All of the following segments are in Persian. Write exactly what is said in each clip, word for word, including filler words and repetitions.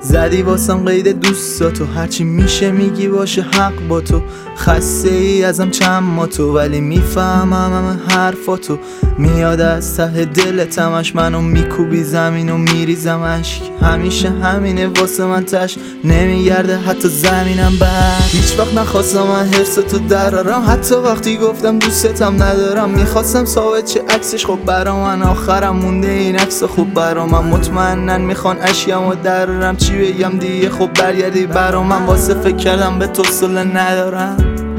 زدی واسم قید دوستاتو، هرچی میشه میگی باشه حق با تو. خسته ای ازم چند ما تو، ولی میفهمم همه حرفاتو. میاد از ته دلت همش منو میکوبی زمین و میریزم اشک. همیشه همینه واسه من تش نمیگرده حتی زمینم بر. هیچ وقت نخواستم من حرصتو درارم، حتی وقتی گفتم دوستتم ندارم. میخواستم ثابت چه عکسش خوب برا من، آخرم مونده این عکس خوب برا من. مطمئنن میخوان اشکمو درارم، چی بگم دیگه خب برگردی برا من. واسه فکر کردم به تو صله ندارم.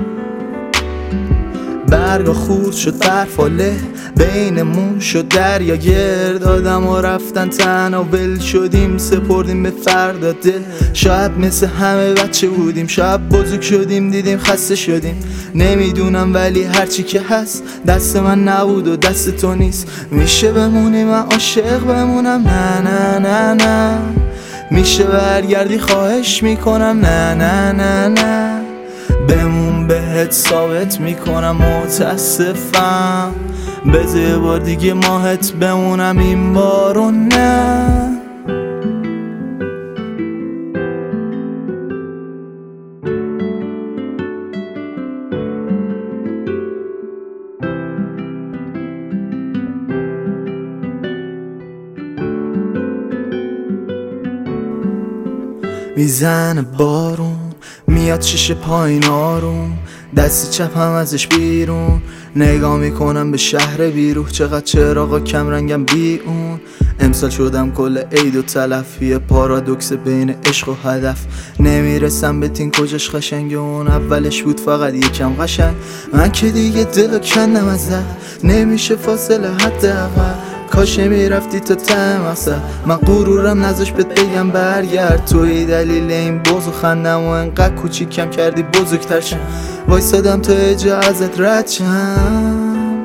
برگا خورد شد برفاله، بینمون شد دریا گرد. آدم و رفتن تنها ول شدیم، سپردیم به فردا دل. شاید مثل همه بچه بودیم، شاید بزرگ شدیم دیدیم خسته شدیم. نمیدونم ولی هرچی که هست دست من نبود و دست تو نیست. میشه بمونی من عاشق بمونم؟ نه نه نه نه. میشه برگردی خواهش میکنم؟ نه نه نه نه. بمون بهت ثابت میکنم متاسفم. بذار یه بار دیگه ماهت بمونم این بارو نه. میزنه بارون، میاد شیشه پایین آروم، دست چپم ازش بیرون. نگاه میکنم به شهر بیروح، چقدر چراغا کم رنگم بی اون. امسال شدم کل عید و تلف، یه پارادوکس بین عشق و هدف. نمیرسم به تین کجاش قشنگه، اون اولش بود فقط یکم قشنگ. من که دیگه دلو کندم ازت، نمیشه فاصله حداقل. کاش نمیرفتی تا ته مقصد، من غرورم نذاش بهت بگم برگرد. توی دلیل این بغض و خندم و انقدر کوچیکم کردی بزرگتر شم. وایسادم تا یه جا ازت رد شم.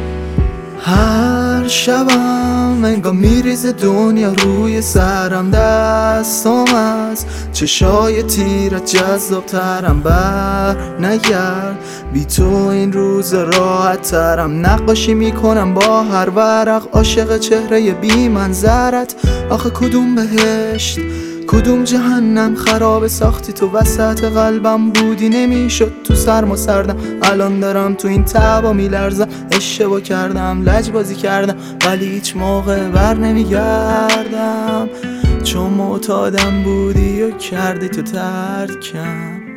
هر شبم انگار میریزه دنیا روی سرم، دستم از چشای تیرت جذاب ترم. بر نگرد بی تو این روز راحت ترم. نقاشی میکنم با هر ورق، عاشق چهره بی منظرت. آخه کدوم بهشت کدوم جهنم، خراب ساختی تو وسط قلبم بودی. نمیشد تو سرما سردم، الان دارم تو این تبا میلرزم. اشتباه کردم لجبازی کردم، ولی هیچ موقع بر نمیگردم. چون معتادم بودی و کردی تو ترکم.